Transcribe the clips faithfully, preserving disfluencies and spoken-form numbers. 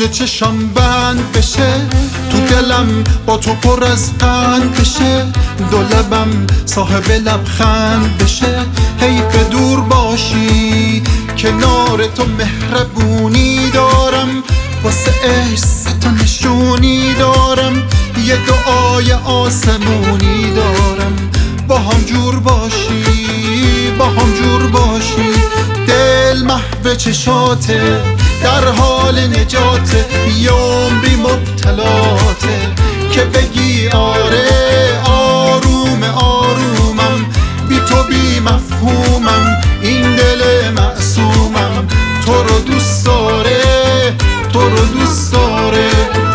چشام بند بشه، تو دلم با تو پر از قند بشه، دو لبم صاحب لبخند بشه. حیف دور باشی، کنار تو مهربونی دارم، واسه عشق ستا نشونی دارم، یه دعای آسمونی دارم. با هم جور باشی، با هم جور باشی، دل محو چشاته، در حال نجاته، بیام بی مبتلاته، که بگی آره آروم آرومم، بی تو بی مفهومم، این دل معصومم، تو رو دوست داره، تو رو دوست داره.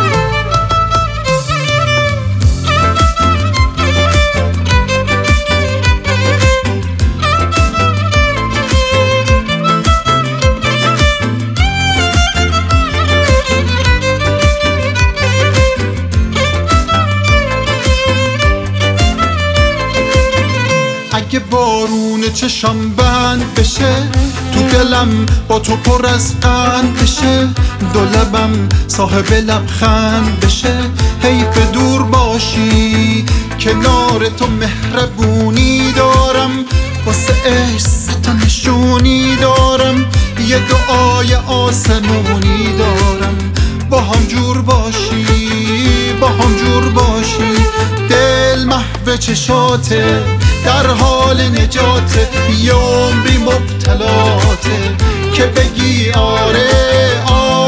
اگه بارون چشام بند بشه، تو دلم با تو پر از قند بشه، دو لبم صاحب لبخند بشه. حیف دور باشی، کنار تو مهربونی دارم، واسه عشق ستا نشونی دارم، یه دعای آسمونی دارم. با هم جور باشی، با هم جور باشی، دل محو چشاته، در حال نجاته، بیام بی مبتلاته، که بگی آره آره